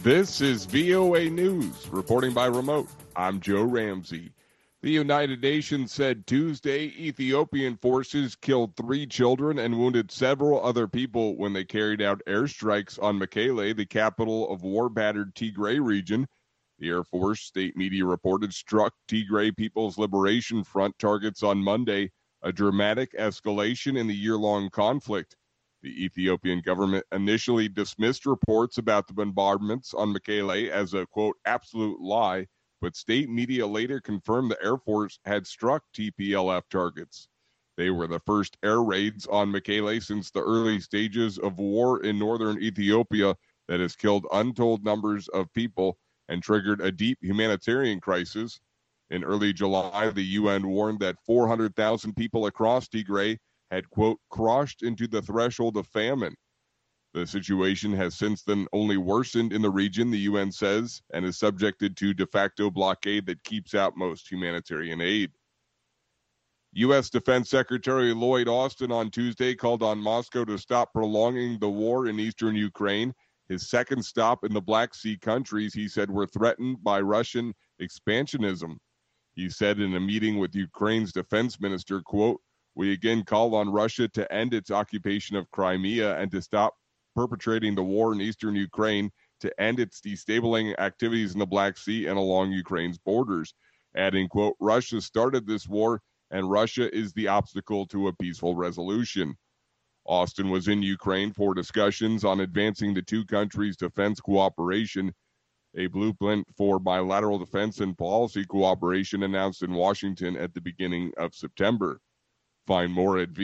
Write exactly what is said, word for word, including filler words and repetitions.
This is V O A News, reporting by remote. I'm Joe Ramsey. The United Nations said Tuesday Ethiopian forces killed three children and wounded several other people when they carried out airstrikes on Mekele, the capital of war-battered Tigray region. The Air Force, state media reported, struck Tigray People's Liberation Front targets on Monday, a dramatic escalation in the year-long conflict. The Ethiopian government initially dismissed reports about the bombardments on Mekele as a, quote, absolute lie, but state media later confirmed the Air Force had struck T P L F targets. They were the first air raids on Mekele since the early stages of war in northern Ethiopia that has killed untold numbers of people and triggered a deep humanitarian crisis. In early July, the U N warned that four hundred thousand people across Tigray had, quote, crossed into the threshold of famine. The situation has since then only worsened in the region, the U N says, and is subjected to de facto blockade that keeps out most humanitarian aid. U S Defense Secretary Lloyd Austin on Tuesday called on Moscow to stop prolonging the war in eastern Ukraine. His second stop in the Black Sea countries, he said, were threatened by Russian expansionism. He said in a meeting with Ukraine's defense minister, quote, "We again call on Russia to end its occupation of Crimea and to stop perpetrating the war in eastern Ukraine, to end its destabilizing activities in the Black Sea and along Ukraine's borders," adding, quote, "Russia started this war and Russia is the obstacle to a peaceful resolution." Austin was in Ukraine for discussions on advancing the two countries' defense cooperation, a blueprint for bilateral defense and policy cooperation announced in Washington at the beginning of September. Find more at